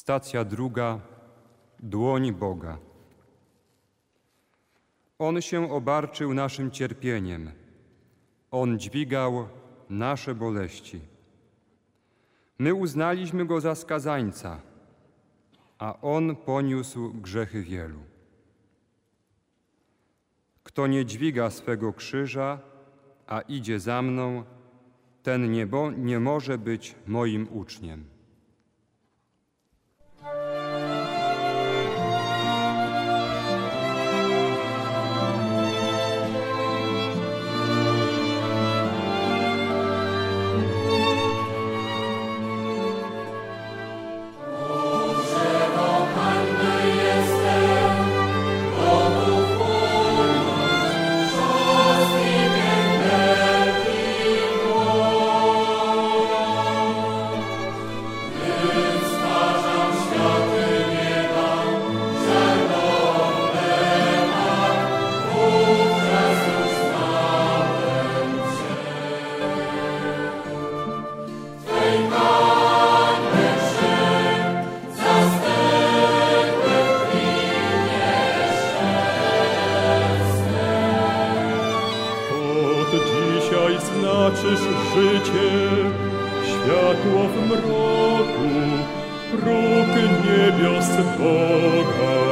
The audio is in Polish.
Stacja druga. Dłoń Boga. On się obarczył naszym cierpieniem. On dźwigał nasze boleści. My uznaliśmy Go za skazańca, a On poniósł grzechy wielu. Kto nie dźwiga swego krzyża, a idzie za mną, ten nie może być moim uczniem. Znaczysz życie, światło w mroku, próg niebios Boga.